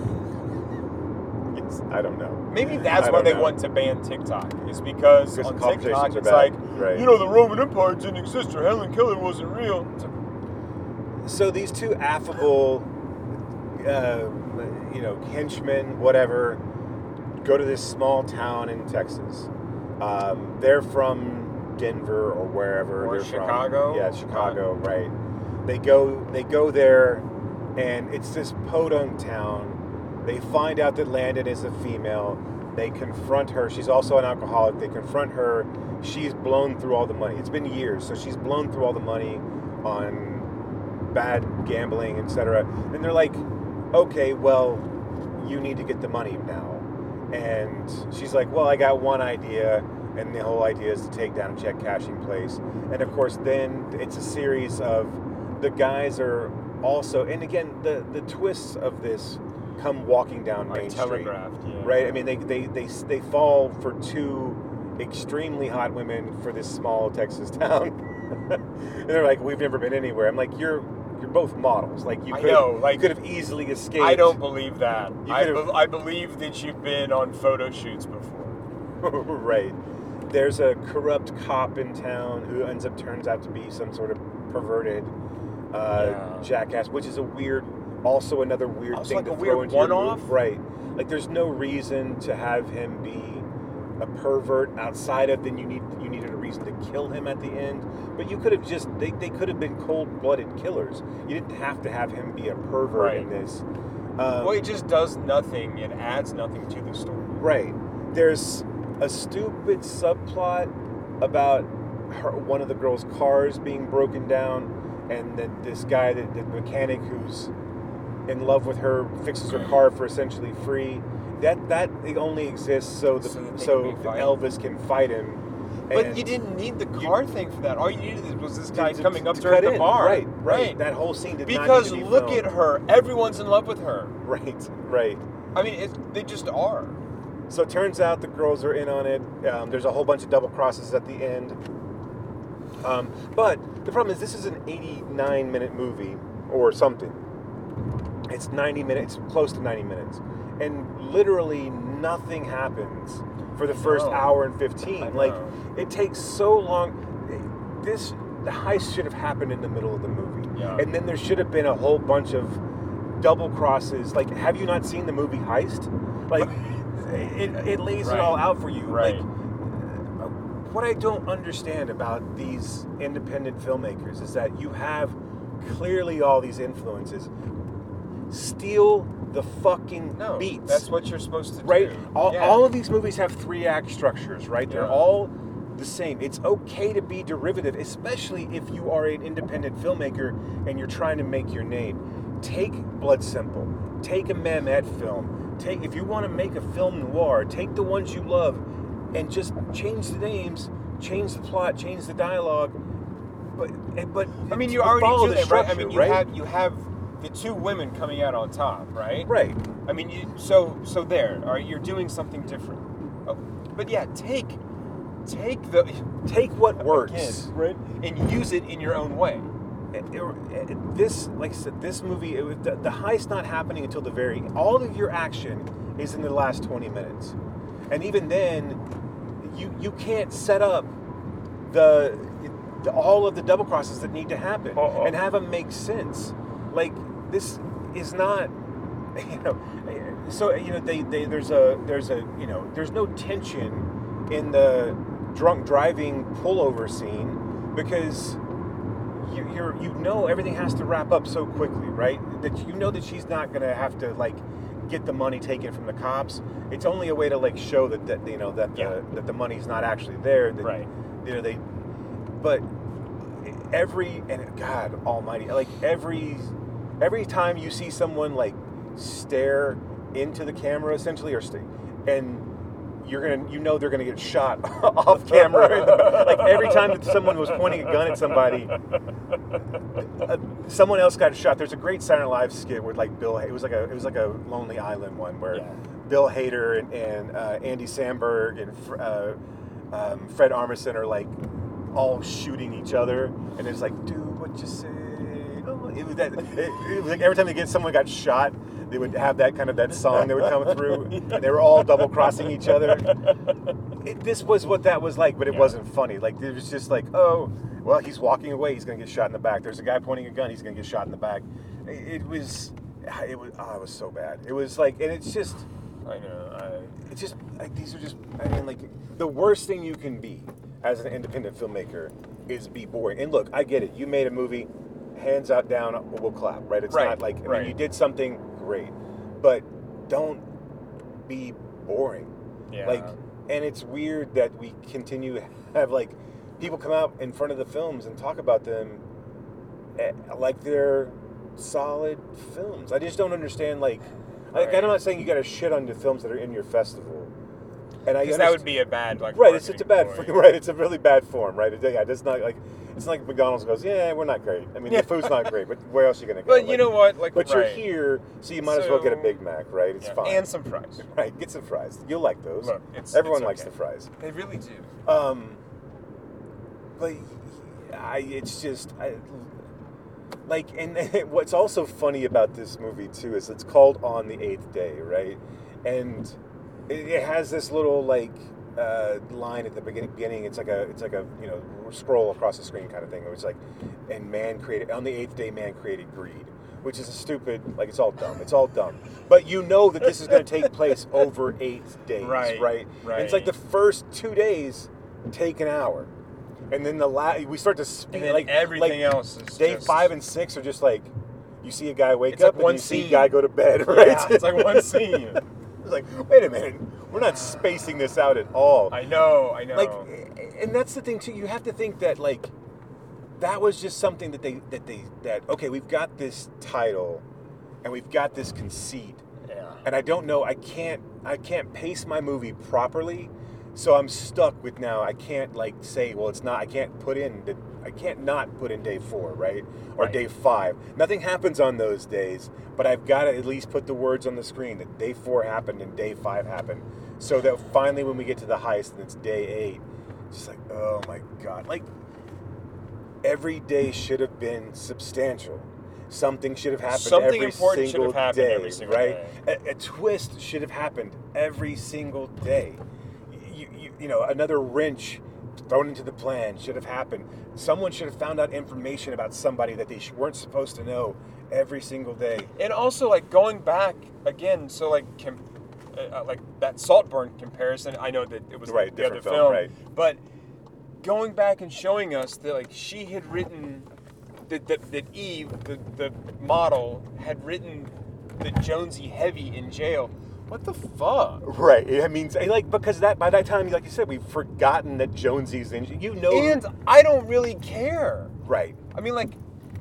Speaker 1: Yes, I don't know.
Speaker 2: Maybe that's
Speaker 1: I
Speaker 2: why
Speaker 1: don't
Speaker 2: they
Speaker 1: know.
Speaker 2: want to ban TikTok. Is because,
Speaker 1: Because
Speaker 2: on
Speaker 1: the conversations
Speaker 2: TikTok
Speaker 1: are
Speaker 2: it's
Speaker 1: bad,
Speaker 2: like,
Speaker 1: right.
Speaker 2: you know, the Roman Empire didn't exist or Helen Keller wasn't real. It's like,
Speaker 1: So these two affable, uh, you know, henchmen, whatever, go to this small town in Texas. Um, they're from Denver or wherever
Speaker 2: Or
Speaker 1: they're
Speaker 2: Chicago.
Speaker 1: from. Yeah, Chicago, right? They go, they go there, and it's this podunk town. They find out that Landon is a female. They confront her. She's also an alcoholic. They confront her. She's blown through all the money. It's been years, so she's blown through all the money on bad gambling, et cetera. And they're like, okay, well, you need to get the money now. And she's like, well, I got one idea, and the whole idea is to take down a check cashing place. And of course, then it's a series of the guys are also, and again, the the twists of this come walking down
Speaker 2: like
Speaker 1: Main Street,
Speaker 2: telegraphed, yeah.
Speaker 1: right? I mean, they they they they fall for two extremely hot women for this small Texas town. And they're like, we've never been anywhere. I'm like, you're you're both models. Like you
Speaker 2: I
Speaker 1: could
Speaker 2: know, like-
Speaker 1: you could have easily escaped.
Speaker 2: I don't believe that.
Speaker 1: You
Speaker 2: I,
Speaker 1: could've-
Speaker 2: be- I believe that you've been on photo shoots before.
Speaker 1: Right. There's a corrupt cop in town who ends up turns out to be some sort of perverted uh,
Speaker 2: Yeah.
Speaker 1: jackass, which is a weird, also another weird
Speaker 2: Also
Speaker 1: thing
Speaker 2: like
Speaker 1: to
Speaker 2: a
Speaker 1: throw
Speaker 2: weird
Speaker 1: into your
Speaker 2: one-off?
Speaker 1: move. Right. Like there's no reason to have him be a pervert outside of then you need you needed a reason to kill him at the end. But you could have just they, they could have been cold-blooded killers. You didn't have to have him be a pervert in
Speaker 2: Right.
Speaker 1: this. Um,
Speaker 2: Well, it just does nothing. It adds nothing to the story.
Speaker 1: Right. There's a stupid subplot about her, one of the girls' cars being broken down, and that this guy, the, the mechanic who's in love with her, fixes her car for essentially free. That that it only exists so the
Speaker 2: So that they
Speaker 1: so
Speaker 2: can be fighting.
Speaker 1: Elvis can fight him.
Speaker 2: But
Speaker 1: And
Speaker 2: you didn't need the car thing for that. All you needed was this guy
Speaker 1: to-
Speaker 2: coming up to, her
Speaker 1: cut
Speaker 2: at the
Speaker 1: in.
Speaker 2: bar.
Speaker 1: Right, right. That whole scene did
Speaker 2: Because
Speaker 1: not need to be
Speaker 2: look
Speaker 1: filmed.
Speaker 2: at her. Everyone's in love with her.
Speaker 1: Right, right.
Speaker 2: I mean, it, they just are.
Speaker 1: So it turns out the girls are in on it. Um, there's a whole bunch of double crosses at the end. Um, but the problem is, this is an eighty-nine minute movie or something. It's ninety minutes, close to ninety minutes. And literally nothing happens for the first
Speaker 2: know.
Speaker 1: hour and fifteen.
Speaker 2: I
Speaker 1: Like,
Speaker 2: know.
Speaker 1: it takes so long. This, the heist should have happened in the middle of the movie.
Speaker 2: Yeah.
Speaker 1: And then there should have been a whole bunch of double crosses. Like, have you not seen the movie Heist? Like, it, it lays
Speaker 2: Right.
Speaker 1: it all out for you.
Speaker 2: Right.
Speaker 1: Like, what I don't understand about these independent filmmakers is that you have clearly all these influences. Steal the fucking
Speaker 2: No,
Speaker 1: beats.
Speaker 2: that's what you're supposed to
Speaker 1: Right?
Speaker 2: do.
Speaker 1: All,
Speaker 2: Yeah.
Speaker 1: all of these movies have three act structures, right? They're
Speaker 2: Yeah.
Speaker 1: all the same. It's okay to be derivative, especially if you are an independent filmmaker and you're trying to make your name. Take Blood Simple. Take a Mamet film. Take if you want to make a film noir, take the ones you love and just change the names, change the plot, change the dialogue. But but
Speaker 2: I mean, you
Speaker 1: but
Speaker 2: already
Speaker 1: follow
Speaker 2: do
Speaker 1: the
Speaker 2: that, right? I
Speaker 1: structure,
Speaker 2: mean, you
Speaker 1: right?
Speaker 2: have you have the two women coming out on top, right?
Speaker 1: Right.
Speaker 2: I mean, you, so so there, all right, you're doing something different. Oh, but yeah, take take the
Speaker 1: Take what works.
Speaker 2: again, right, and use it in your own way.
Speaker 1: It- it- it- this, like I said, this movie, it, was- the, the heist not happening until the very. All of your action is in the last twenty minutes, and even then, you you can't set up the, the all of the double crosses that need to happen
Speaker 2: Uh-uh.
Speaker 1: and have them make sense. Like this is not, you know. So you know, they, they there's a there's a you know there's no tension in the drunk driving pullover scene because you, you're you know everything has to wrap up so quickly, right? That you know that she's not gonna have to like get the money taken from the cops. It's only a way to like show that, that you know that the,
Speaker 2: Yeah.
Speaker 1: that the money's not actually there. That,
Speaker 2: Right.
Speaker 1: You know they, but every and God Almighty, like every every time you see someone like stare into the camera essentially or stay and you're gonna, you know, they're gonna get shot off camera. In the, like every time that someone was pointing a gun at somebody, uh, someone else got shot. There's a great Saturday Night Live skit where like Bill, it was like a, it was like a Lonely Island one where
Speaker 2: Yeah.
Speaker 1: Bill Hader and, and uh, Andy Samberg and uh, um, Fred Armisen are like all shooting each other, and it's like, do what you say. Oh, it was that. It, it was like every time they get someone got shot, they would have that kind of that song that would come through, and they were all double crossing each other. It, this was what that was like, but it
Speaker 2: Yeah.
Speaker 1: wasn't funny. Like it was just like, oh, well, he's walking away, he's gonna get shot in the back. There's a guy pointing a gun, he's gonna get shot in the back. It, it was, it was, oh, it was so bad. It was like, and it's just.
Speaker 2: I know. I,
Speaker 1: It's just like these are just. I mean, like the worst thing you can be as an independent filmmaker is be boring. And look, I get it. You made a movie, hands out, down, we'll clap. Right? It's
Speaker 2: Right,
Speaker 1: not like I
Speaker 2: right.
Speaker 1: mean, you did something great, but don't be boring.
Speaker 2: yeah.
Speaker 1: Like, and it's weird that we continue to have like people come out in front of the films and talk about them eh, like they're solid films. I just don't understand like. Like,
Speaker 2: Right.
Speaker 1: I'm not saying you got to shit on the films that are in your festival, and I
Speaker 2: Because that
Speaker 1: understand-
Speaker 2: would be a bad like.
Speaker 1: right. It's it's a bad
Speaker 2: marketing
Speaker 1: right. It's a really bad form, right? It, yeah, it's not like it's not like McDonald's goes, yeah, we're not great. I mean,
Speaker 2: Yeah.
Speaker 1: the food's not great, but where else are you gonna go?
Speaker 2: But you
Speaker 1: Like,
Speaker 2: know what? Like,
Speaker 1: but
Speaker 2: right.
Speaker 1: you're here, so you might as well get a
Speaker 2: So-
Speaker 1: Big Mac, right? It's
Speaker 2: Yeah,
Speaker 1: fine.
Speaker 2: and some fries.
Speaker 1: right, get some fries. You'll like those.
Speaker 2: Look, it's
Speaker 1: Everyone
Speaker 2: it's
Speaker 1: likes
Speaker 2: okay.
Speaker 1: the fries.
Speaker 2: They really do.
Speaker 1: Um, but I, it's just, I, like, and what's also funny about this movie too is it's called On the Eighth Day, right? And it, it has this little like uh, line at the beginning. Beginning, it's like a, it's like a you know scroll across the screen kind of thing. It was like, and man created on the eighth day, man created greed. Which is a stupid, like it's all dumb. It's all dumb. But you know that this is going to take place over eight days,
Speaker 2: Right,
Speaker 1: right?
Speaker 2: right.
Speaker 1: And it's like the first two days take an hour, and then the la- we start to speed
Speaker 2: And then
Speaker 1: like
Speaker 2: everything
Speaker 1: like
Speaker 2: else is
Speaker 1: day
Speaker 2: just-
Speaker 1: five and six are just like you see a guy wake
Speaker 2: It's
Speaker 1: up
Speaker 2: like
Speaker 1: and
Speaker 2: one
Speaker 1: you see a
Speaker 2: scene.
Speaker 1: guy go to bed, right?
Speaker 2: Yeah, it's like one scene.
Speaker 1: It's like wait a minute, we're not spacing this out at all.
Speaker 2: I know. I know.
Speaker 1: Like, and that's the thing too. You have to think that like that was just something that they that they that okay, we've got this title and we've got this conceit,
Speaker 2: yeah.
Speaker 1: and I don't know, I can't I can't pace my movie properly, so I'm stuck with now I can't like say, well, it's not, I can't put in the I can't not put in day four, right? Or
Speaker 2: Right.
Speaker 1: day five. Nothing happens on those days, but I've got to at least put the words on the screen that day four happened and day five happened, so that finally when we get to the heist and it's day eight, it's just like, oh my god, like every day should have been substantial. Something should have happened
Speaker 2: Something
Speaker 1: every
Speaker 2: important should
Speaker 1: single
Speaker 2: have happened
Speaker 1: day,
Speaker 2: every single
Speaker 1: right?
Speaker 2: day.
Speaker 1: A, a twist should have happened every single day. You, you, you know, another wrench thrown into the plan should have happened. Someone should have found out information about somebody that they sh- weren't supposed to know every single day.
Speaker 2: And also, like going back again, so like, com- uh, like that Saltburn comparison. I know that it was
Speaker 1: Right,
Speaker 2: the other
Speaker 1: different film,
Speaker 2: film,
Speaker 1: right.
Speaker 2: but going back and showing us that like she had written that that, that Eve, the the model, had written the Jonesy heavy in jail. What the fuck?
Speaker 1: Right. I mean, like because that by that time, like you said, we've forgotten that Jonesy's in. You know.
Speaker 2: And I don't really care.
Speaker 1: right.
Speaker 2: I mean, like.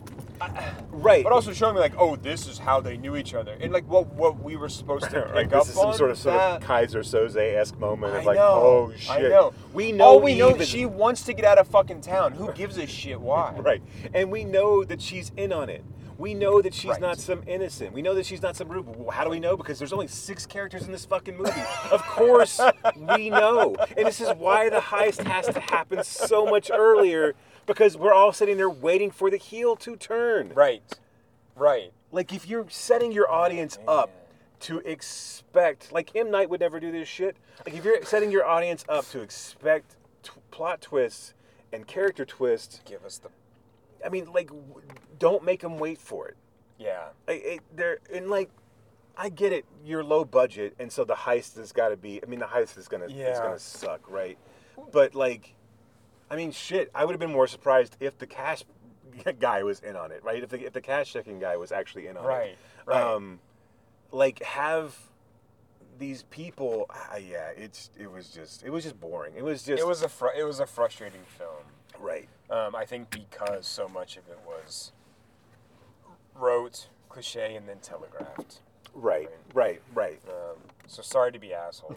Speaker 1: Right.
Speaker 2: But also showing me like, oh, this is how they knew each other, and like what what we were supposed to pick
Speaker 1: like
Speaker 2: up
Speaker 1: this is some
Speaker 2: on.
Speaker 1: sort of sort
Speaker 2: that,
Speaker 1: of Kaiser Soze-esque moment
Speaker 2: I
Speaker 1: of like,
Speaker 2: know,
Speaker 1: oh shit.
Speaker 2: I know.
Speaker 1: We know.
Speaker 2: All we know
Speaker 1: Eve
Speaker 2: is
Speaker 1: is-
Speaker 2: she wants to get out of fucking town. Who gives a shit why?
Speaker 1: Right. And we know that she's in on it. We know that she's
Speaker 2: Right.
Speaker 1: not some innocent. We know that she's not some rude. Well, how do we know? Because there's only six characters in this fucking movie. Of course we know. And this is why the heist has to happen so much earlier, because we're all sitting there waiting for the heel to turn.
Speaker 2: Right. Right.
Speaker 1: Like if you're setting your audience up to expect, like M. Night would never do this shit. Like if you're setting your audience up to expect t- plot twists and character twists,
Speaker 2: Give us the.
Speaker 1: I mean, like, w- don't make them wait for it.
Speaker 2: Yeah.
Speaker 1: Like, it they're and like, I get it. You're low budget, and so the heist has got to be. I mean, the heist is gonna is
Speaker 2: Yeah.
Speaker 1: gonna suck, right? But like, I mean, shit. I would have been more surprised if the cash guy was in on it, right? If the if the cash checking guy was actually in on
Speaker 2: Right.
Speaker 1: it,
Speaker 2: Right.
Speaker 1: Um, like have these people. Uh, yeah, it's it was just it was just boring. It was just
Speaker 2: It was a fr- it was a frustrating film.
Speaker 1: right.
Speaker 2: Um, I think because so much of it was rote, cliche, and then telegraphed.
Speaker 1: Right, right, right.
Speaker 2: Um, So sorry to be assholes.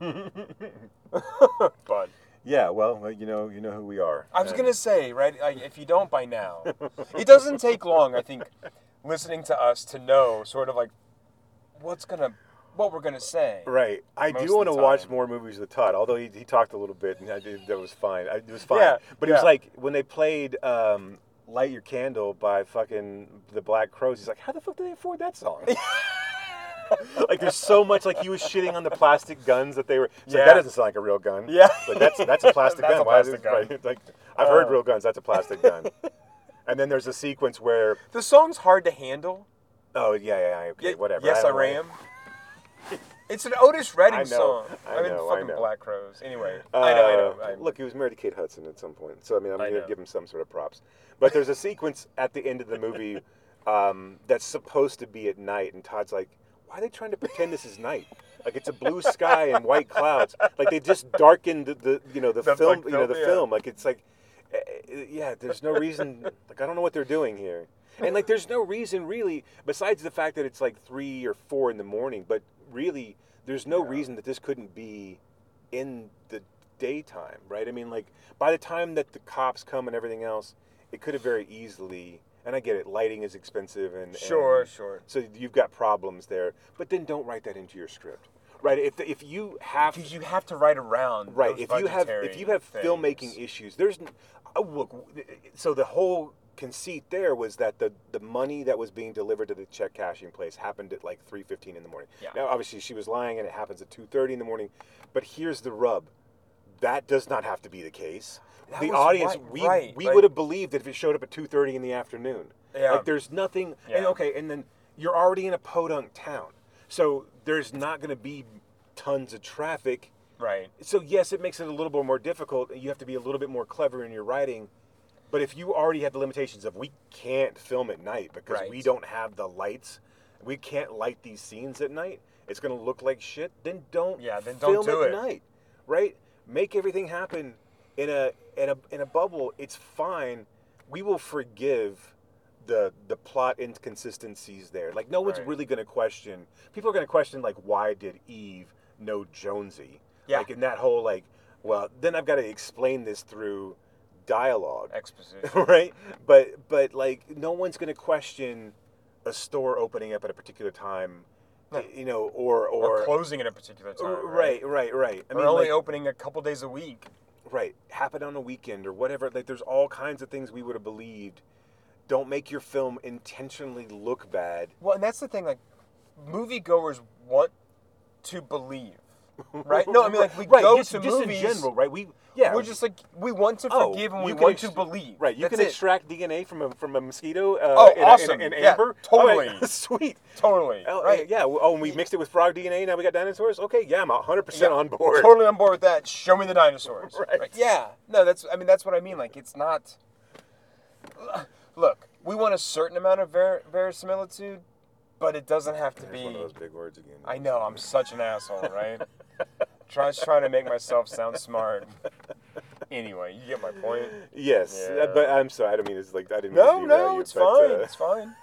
Speaker 2: But
Speaker 1: Yeah, well, well, you know, you know who we are.
Speaker 2: I was
Speaker 1: And-
Speaker 2: gonna say, right? Like, if you don't by now, it doesn't take long. I think listening to us to know sort of like what's gonna, what we're gonna say.
Speaker 1: Right. I
Speaker 2: most
Speaker 1: do
Speaker 2: of
Speaker 1: want to
Speaker 2: the
Speaker 1: watch
Speaker 2: time.
Speaker 1: more movies with Todd, although he, he talked a little bit, and I did, that was fine. I, it was fine.
Speaker 2: Yeah,
Speaker 1: But he was
Speaker 2: yeah.
Speaker 1: like, when they played um, Light Your Candle by fucking the Black Crowes, he's like, how the fuck did they afford that song? Like, there's so much, like, he was shitting on the plastic guns that they were. It's like,
Speaker 2: Yeah.
Speaker 1: that doesn't sound like a real gun.
Speaker 2: Yeah.
Speaker 1: Like, that's, that's a plastic
Speaker 2: That's
Speaker 1: gun.
Speaker 2: a
Speaker 1: Why is
Speaker 2: plastic
Speaker 1: it-
Speaker 2: gun.
Speaker 1: right? Like, I've heard
Speaker 2: Uh.
Speaker 1: real guns. That's a plastic gun. And then there's a sequence where,
Speaker 2: The song's hard to handle.
Speaker 1: oh, yeah, yeah, yeah, okay,
Speaker 2: Ye-
Speaker 1: whatever.
Speaker 2: Yes, I,
Speaker 1: don't know.
Speaker 2: ram. It's an Otis Redding
Speaker 1: I know,
Speaker 2: song.
Speaker 1: I
Speaker 2: mean,
Speaker 1: know, I
Speaker 2: fucking
Speaker 1: know.
Speaker 2: Black Crows. Anyway, I know, I know.
Speaker 1: Uh,
Speaker 2: I,
Speaker 1: Look, he was married to Kate Hudson at some point, so I mean, I'm
Speaker 2: I
Speaker 1: going to
Speaker 2: know.
Speaker 1: give him some sort of props. But there's a sequence at the end of the movie um, that's supposed to be at night, and Todd's like, "Why are they trying to pretend this is night? Like it's a blue sky and white clouds. Like they just darkened the, the you know the,
Speaker 2: The,
Speaker 1: film,
Speaker 2: like,
Speaker 1: you know the
Speaker 2: film, yeah.
Speaker 1: film. Like it's like, uh, yeah, there's no reason. Like I don't know what they're doing here." And like, there's no reason really, besides the fact that it's like three or four in the morning. But really, there's no
Speaker 2: Yeah.
Speaker 1: reason that this couldn't be in the daytime, right? I mean, like by the time that the cops come and everything else, it could have very easily. And I get it, lighting is expensive, and
Speaker 2: Sure,
Speaker 1: and
Speaker 2: sure.
Speaker 1: So you've got problems there, but then don't write that into your script, right? If if you have
Speaker 2: Because you have to write around.
Speaker 1: right,
Speaker 2: those
Speaker 1: if you have
Speaker 2: budgetary
Speaker 1: if you have
Speaker 2: things.
Speaker 1: filmmaking issues, there's n- oh, look. So the whole conceit there was that the the money that was being delivered to the check cashing place happened at like three fifteen in the morning.
Speaker 2: Yeah.
Speaker 1: Now, obviously, she was lying, and it happens at two thirty in the morning. But here's the rub: that does not have to be the case.
Speaker 2: That
Speaker 1: the
Speaker 2: was
Speaker 1: audience,
Speaker 2: right-
Speaker 1: we
Speaker 2: right,
Speaker 1: we
Speaker 2: like-
Speaker 1: would have believed that if it showed up at two thirty in the afternoon.
Speaker 2: Yeah.
Speaker 1: Like there's nothing. And
Speaker 2: Yeah.
Speaker 1: okay, and then you're already in a podunk town, so there's not going to be tons of traffic.
Speaker 2: Right.
Speaker 1: So yes, it makes it a little bit more difficult. You have to be a little bit more clever in your writing. But if you already have the limitations of we can't film at night because
Speaker 2: Right.
Speaker 1: we don't have the lights, we can't light these scenes at night. It's going to look like shit. Then don't.
Speaker 2: Yeah, then don't
Speaker 1: film
Speaker 2: do
Speaker 1: at
Speaker 2: it.
Speaker 1: night, right? Make everything happen in a in a in a bubble. It's fine. We will forgive the the plot inconsistencies there. Like no one's
Speaker 2: Right.
Speaker 1: really going to question. People are going to question like why did Eve know Jonesy?
Speaker 2: Yeah.
Speaker 1: Like in that whole like, well, then I've got to explain this through dialogue,
Speaker 2: Exposition.
Speaker 1: right? But but like no one's going to question a store opening up at a particular time,
Speaker 2: No.
Speaker 1: you know, or
Speaker 2: Or,
Speaker 1: or,
Speaker 2: closing at a particular
Speaker 1: or-
Speaker 2: time.
Speaker 1: right, right, right. I
Speaker 2: Or
Speaker 1: mean,
Speaker 2: only
Speaker 1: like,
Speaker 2: opening a couple days a week.
Speaker 1: right, happen on a weekend or whatever. Like there's all kinds of things we would have believed. Don't make your film intentionally look bad.
Speaker 2: Well, and that's the thing. Like, moviegoers want to believe, right? No, I mean like we
Speaker 1: right,
Speaker 2: go
Speaker 1: just,
Speaker 2: to
Speaker 1: just
Speaker 2: movies.
Speaker 1: in general, right? We yeah,
Speaker 2: We're just like we want to
Speaker 1: Oh,
Speaker 2: forgive and
Speaker 1: you
Speaker 2: we
Speaker 1: can
Speaker 2: want
Speaker 1: ex-
Speaker 2: to believe.
Speaker 1: Right, you
Speaker 2: That's
Speaker 1: can
Speaker 2: it.
Speaker 1: extract D N A from a from a mosquito. Uh,
Speaker 2: Oh,
Speaker 1: in a-
Speaker 2: awesome.
Speaker 1: In, a- in
Speaker 2: Yeah,
Speaker 1: amber.
Speaker 2: totally.
Speaker 1: All right, sweet.
Speaker 2: Totally.
Speaker 1: Oh,
Speaker 2: right.
Speaker 1: yeah. Oh, and we mixed it with frog D N A. Now we got dinosaurs. Okay, yeah, I'm one hundred percent
Speaker 2: Yeah,
Speaker 1: on board.
Speaker 2: Totally on board with that. Show me the dinosaurs.
Speaker 1: Right.
Speaker 2: Yeah. No, that's. I mean, that's what I mean. Like, it's not. Look, we want a certain amount of ver- verisimilitude, but it doesn't have to
Speaker 1: There's
Speaker 2: be.
Speaker 1: one of those big words again.
Speaker 2: I know. I'm such an asshole, right? Try, trying to make myself sound smart. Anyway, you get my point.
Speaker 1: Yes,
Speaker 2: Yeah.
Speaker 1: uh, but I'm sorry. I don't mean it's like I didn't. mean
Speaker 2: No,
Speaker 1: to derail
Speaker 2: no,
Speaker 1: you,
Speaker 2: it's
Speaker 1: but,
Speaker 2: fine.
Speaker 1: uh,
Speaker 2: It's fine.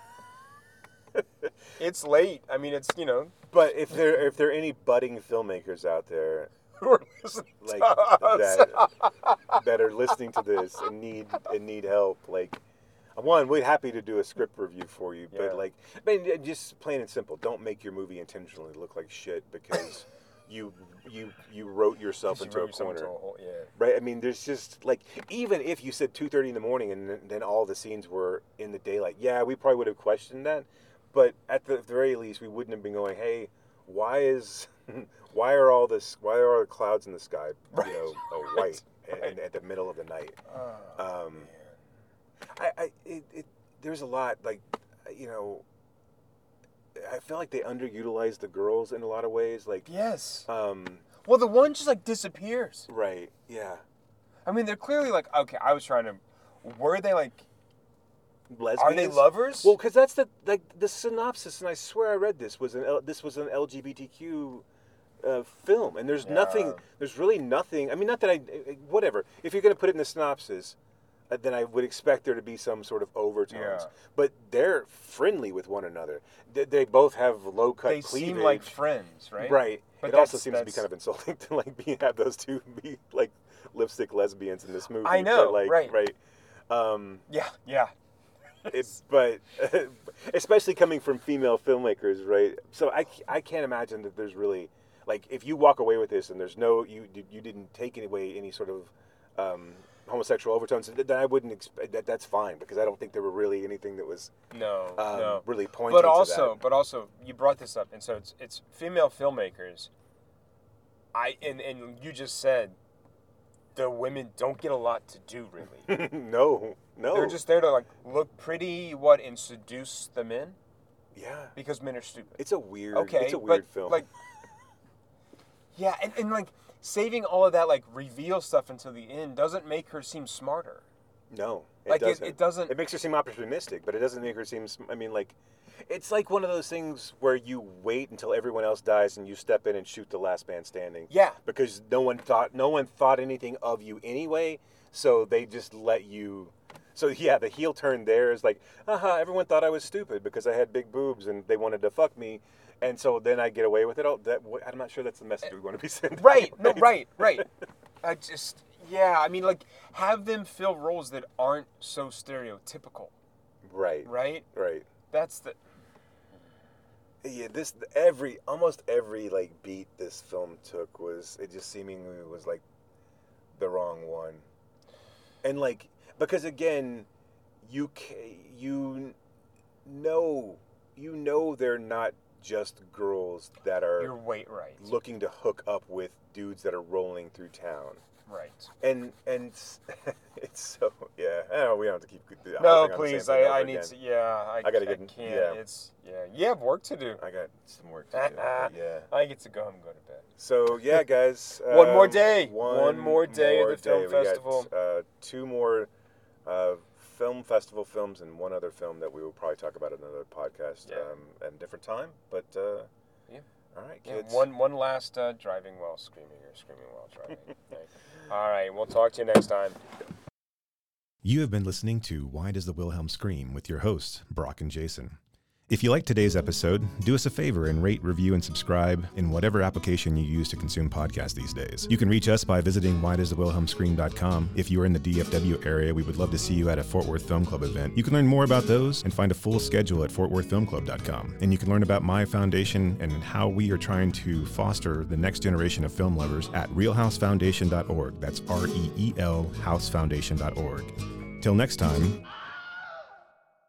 Speaker 2: It's late. I mean, it's you know.
Speaker 1: But if there if there are any budding filmmakers out there
Speaker 2: Who are listening
Speaker 1: like
Speaker 2: to us.
Speaker 1: that that are listening to this and need and need help, like one, we're happy to do a script review for you.
Speaker 2: Yeah.
Speaker 1: But like, I mean, just plain and simple, don't make your movie intentionally look like shit because you you you wrote yourself
Speaker 2: You
Speaker 1: into
Speaker 2: wrote
Speaker 1: a
Speaker 2: yourself
Speaker 1: corner.
Speaker 2: into a hole, yeah.
Speaker 1: Right? I mean, there's just like even if you said two thirty in the morning and then, then all the scenes were in the daylight, yeah, we probably would have questioned that. But at the very least, we wouldn't have been going, "Hey, why is why are all this why are all the clouds in the sky,
Speaker 2: Right.
Speaker 1: you know, uh,
Speaker 2: Right.
Speaker 1: white
Speaker 2: Right.
Speaker 1: and, at the middle of the night?"
Speaker 2: Oh,
Speaker 1: Um, I, I it, it, there's a lot like you know. I feel like they underutilize the girls in a lot of ways. Like,
Speaker 2: yes.
Speaker 1: um,
Speaker 2: Well, the one just like disappears.
Speaker 1: right, yeah.
Speaker 2: I mean, they're clearly like, okay, I was trying to. Were they like.
Speaker 1: Lesbians?
Speaker 2: Are they lovers?
Speaker 1: Well, because that's the like the synopsis, and I swear I read this was an L, this was an L G B T Q uh, film, and there's
Speaker 2: Yeah.
Speaker 1: nothing, there's really nothing. I mean, not that I, whatever. If you're going to put it in the synopsis, uh, then I would expect there to be some sort of overtones.
Speaker 2: Yeah.
Speaker 1: But they're friendly with one another. They, they both have low cut
Speaker 2: they
Speaker 1: cleavage.
Speaker 2: seem like friends, right?
Speaker 1: Right.
Speaker 2: But
Speaker 1: it also
Speaker 2: that's-
Speaker 1: seems to be
Speaker 2: that's-
Speaker 1: kind of insulting to like be have those two be like lipstick lesbians in this movie.
Speaker 2: I know,
Speaker 1: but, like,
Speaker 2: right.
Speaker 1: right. Um,
Speaker 2: Yeah, yeah.
Speaker 1: it, but especially coming from female filmmakers, right? So I, I can't imagine that there's really like if you walk away with this and there's no you you didn't take away any sort of um, homosexual overtones, then I wouldn't expect that. That's fine because I don't think there were really anything that was
Speaker 2: No,
Speaker 1: um,
Speaker 2: no.
Speaker 1: really pointing.
Speaker 2: But
Speaker 1: to
Speaker 2: also,
Speaker 1: that.
Speaker 2: but also, you brought this up, and so it's it's female filmmakers. I and and you just said the women don't get a lot to do really.
Speaker 1: no, no,
Speaker 2: They're just there to like look pretty, what, and seduce the men
Speaker 1: yeah.
Speaker 2: because men are stupid.
Speaker 1: It's a weird.
Speaker 2: Okay,
Speaker 1: it's a weird
Speaker 2: but
Speaker 1: film.
Speaker 2: like, yeah, and, and like saving all of that like reveal stuff until the end doesn't make her seem smarter.
Speaker 1: No, it
Speaker 2: Like, it-
Speaker 1: doesn't.
Speaker 2: it doesn't-
Speaker 1: It makes her seem opportunistic, but it doesn't make her seem. sm- I mean, like, it's like one of those things where you wait until everyone else dies and you step in and shoot the last man standing.
Speaker 2: Yeah.
Speaker 1: Because no one thought no one thought anything of you anyway, so they just let you. So yeah, the heel turn there is like, haha, everyone thought I was stupid because I had big boobs and they wanted to fuck me, and so then I get away with it. Oh, that I'm not sure that's the message we want to be sending.
Speaker 2: Right. No. Right. Right. I just. Yeah. I mean, like, have them fill roles that aren't so stereotypical.
Speaker 1: Right.
Speaker 2: Right.
Speaker 1: Right.
Speaker 2: That's the.
Speaker 1: Yeah, this every almost every like beat this film took was it just seemingly was like the wrong one, and like because again, you ca- you know you know they're not just girls that are
Speaker 2: You're wait right.
Speaker 1: looking to hook up with dudes that are rolling through town,
Speaker 2: Right.
Speaker 1: and and it's, it's so yeah. I don't know, we don't have to keep.
Speaker 2: No,
Speaker 1: harping on the
Speaker 2: please.
Speaker 1: same
Speaker 2: I,
Speaker 1: thing over
Speaker 2: I need
Speaker 1: again.
Speaker 2: to. Yeah. I,
Speaker 1: I gotta
Speaker 2: I
Speaker 1: get-
Speaker 2: can't.
Speaker 1: yeah.
Speaker 2: It's yeah. You have work to do.
Speaker 1: I got some work to do. but yeah.
Speaker 2: I get to go home and go to bed.
Speaker 1: So yeah, guys.
Speaker 2: One more
Speaker 1: um,
Speaker 2: day. One more day of the film
Speaker 1: We got,
Speaker 2: festival.
Speaker 1: uh, two more uh, film festival films and one other film that we will probably talk about in another podcast
Speaker 2: Yeah.
Speaker 1: um, at a different time. But uh,
Speaker 2: Yeah.
Speaker 1: all right,
Speaker 2: Yeah,
Speaker 1: kids.
Speaker 2: one one last uh, driving while screaming or screaming while driving. Right. All right. We'll talk to you next time.
Speaker 3: You have been listening to Why Does the Wilhelm Scream with your hosts, Brock and Jason. If you liked today's episode, do us a favor and rate, review, and subscribe in whatever application you use to consume podcasts these days. You can reach us by visiting why does the wilhelm scream dot com. If you are in the D F W area, we would love to see you at a Fort Worth Film Club event. You can learn more about those and find a full schedule at fort worth film club dot com. And you can learn about my foundation and how we are trying to foster the next generation of film lovers at real house foundation dot org. That's R E E L house foundation dot org. Till next time,